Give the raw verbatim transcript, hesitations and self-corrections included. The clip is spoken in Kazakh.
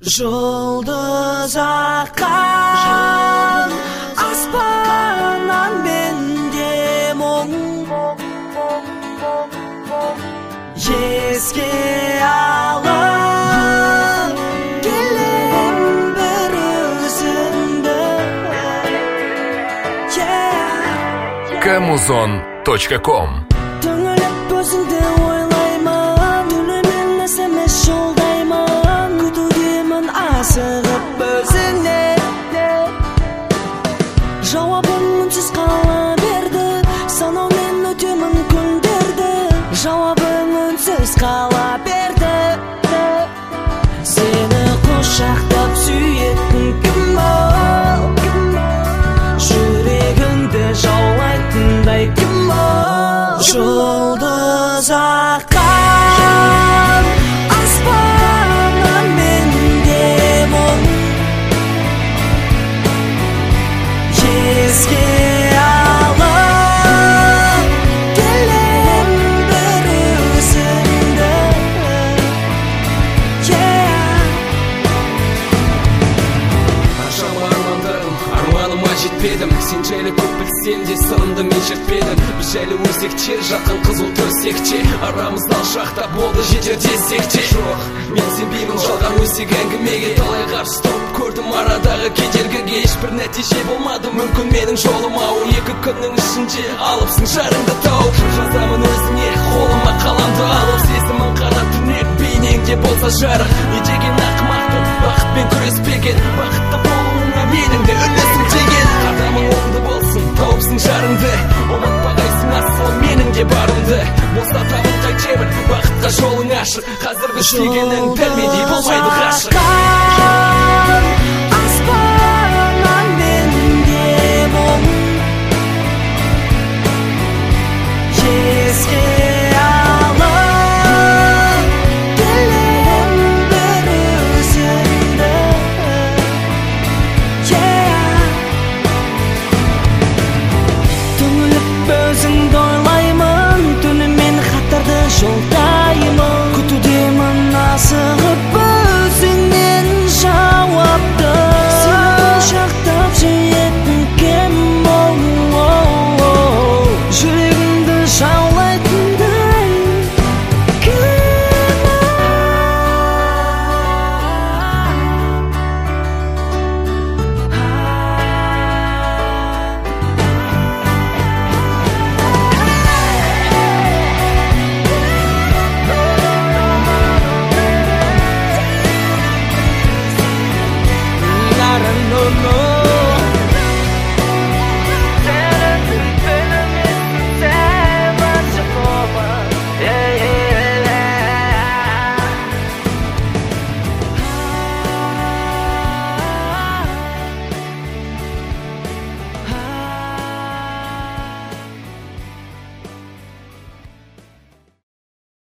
Жұлдыз аққан аспаннан менде мұң, еске алып келем бір өзіңді. камузон точка ком. Түңіліп өзіңді ойлаймын, түнімен эс-эм-эс жолдаймын, күтудемін асығып өзіңнен. Жауабың үнсіз қала берді, санаумен өтемін күндерді. Жауабың үнсіз қала берді, сені құшақтап сүйетін кім ол? Жүрегіңді жаулайтындай кім ол? Жұлдыз аққан аспаннан менде мұң, еске алып келем бір өзіңді. Қаншама армандадым, арманыма жетпедім. Сен жайлы көп білсем де сырымды мен шертпедім. Біз жайлы өсекте, жақын қызыл төсекте, арамызда шақта болды жетер десекте. Жоқ, мен сенбеймін жалған өсек әңгімеге. Талай қарсы тұрып көрдім арадағы кедергіге, ешбір нәтиже болмады мүмкін менің жолыма. Он екі күннің ішінде алыпсың жарыңды тауып, жазамын өзіңе қолыма қаламды алып. Сезімін қара түнек бейнеңде болса жарық. Не деген ақымақпын бақытпен күреспеген, бақытты болуыңа менің де үлесім тиген. Қадамың оңды болсын, тауыпсың жарыңды, ұмытпағайсың асыл менің де барымды. Болса табын қайтемін, бақытқа жолың ашық. Қазіргі істегенің дәл мендей болмайды.